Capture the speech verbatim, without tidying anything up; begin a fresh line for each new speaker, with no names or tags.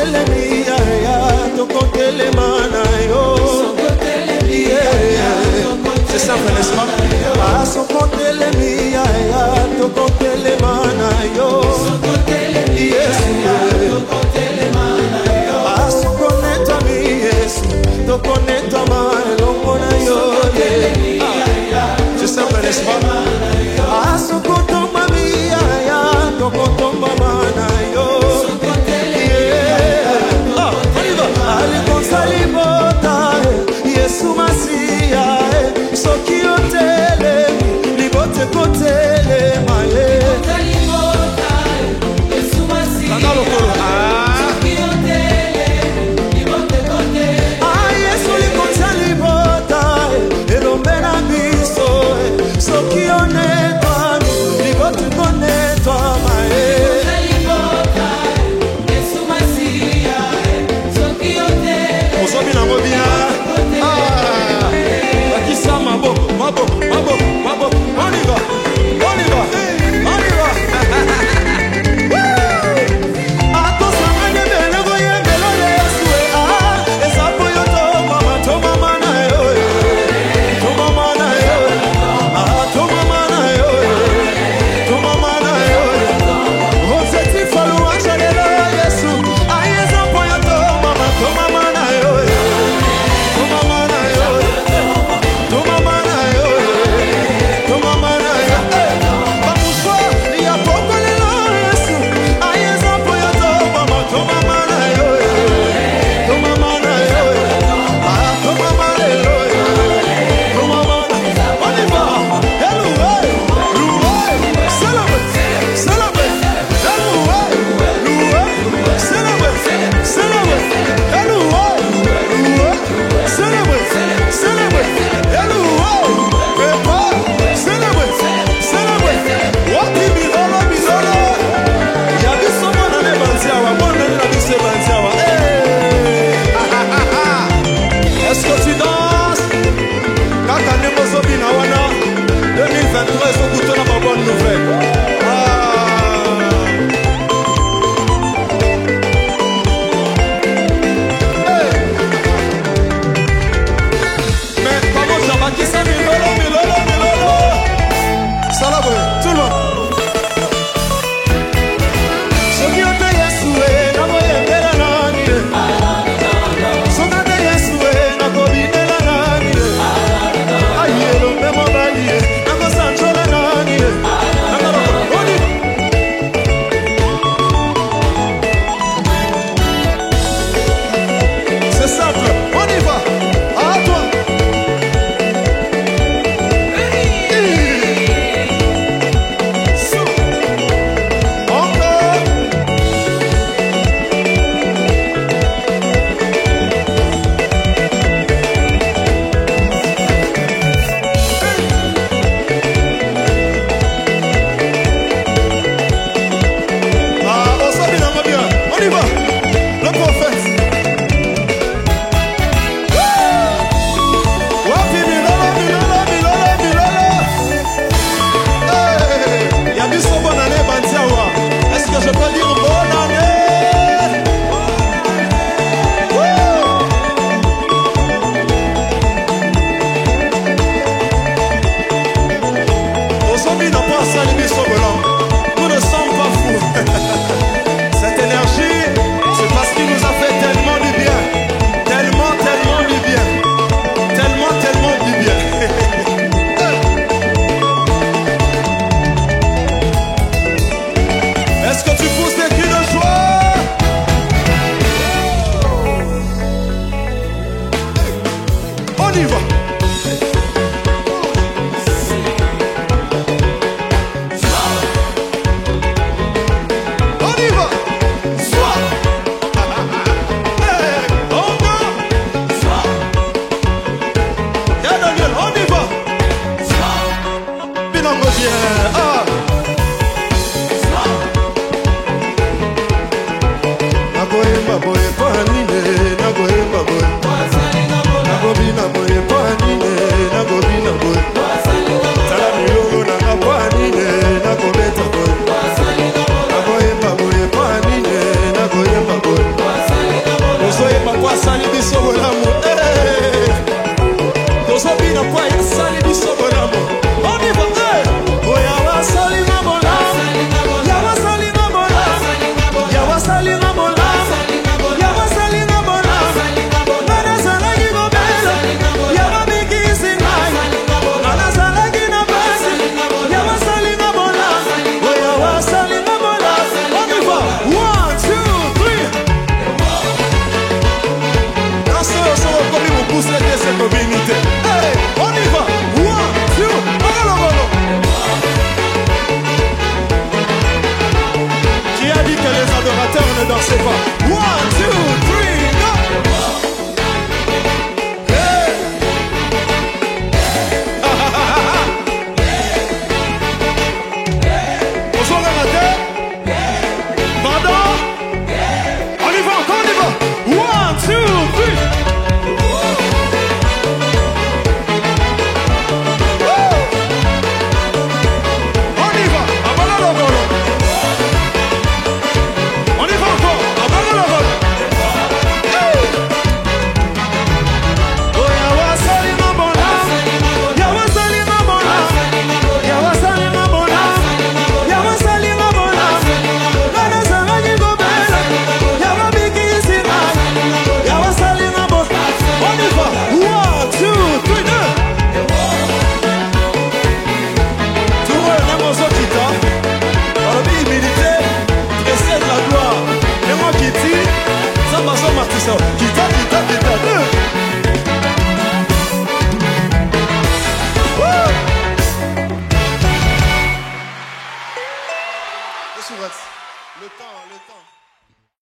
Sokotelemi ya ya, tokotelema na yo. C'est simple, n'est-ce pas? Ah, sokotelemi ya ya, tokotelema na yo. Ah, sokoneta mi Yesu, tokoneta ma elongo na yo. C'est simple, n'est-ce pas? Ah, sokotomba mi ya ya, tokotomba ma na yo. Ah, on y va. Allez, qu'on salibota, Yesu Masia, soki otele, libote kotele maye. Yesu Masia, soki otele, libote kotele. Ah, Yesu likota libota, elombe na biso, soki onetwa, libote konetwa maye. Yesu Masia, soki otele. On s'en vient en bien. Maboko, maboko, maboko, maboko, on y va, on y va, on y va. Atosangane bene goye melo Yesu ah, esapo yo to mama to mama na yo, to mama na yo, ah to mama na yo, to mama na yo. Ozeti falu achalelo Yesu, ah esapo yo to mama to mama na yo, to mama na yo. To mama na yo, to mama na yo. Bamuswa ya poko lelo Yesu, ayeza po yo to mama, to mama na yo, to mama na yo, ah to mama lelo, to mama na. On y va, loué, loué, célèbre, célèbre, loué, loué, célèbre, célèbre, loué, loué, célèbre, célèbre. Est-ce que tu danses? Quand tu as deux mille vingt-trois, est-ce que tu as une bonne nouvelle? Qui c'est Milolo, Milolo, Milolo? Salabre, tout le monde. Soki ote Yesu e, nako yembela nani e. Soki ote Yesu e, nako bidela nani e. Aye, lombe mobali e, nako sanchola nani e. Nako loko, oni. C'est simple, on y va. À toi. Nous ne sommes pas fous. Cette énergie, c'est parce qu'il nous a fait tellement du bien. Tellement, tellement du bien. Tellement, tellement du bien. Est-ce que tu pousses des cris de joie? On y va. Ah. Maboye, maboye,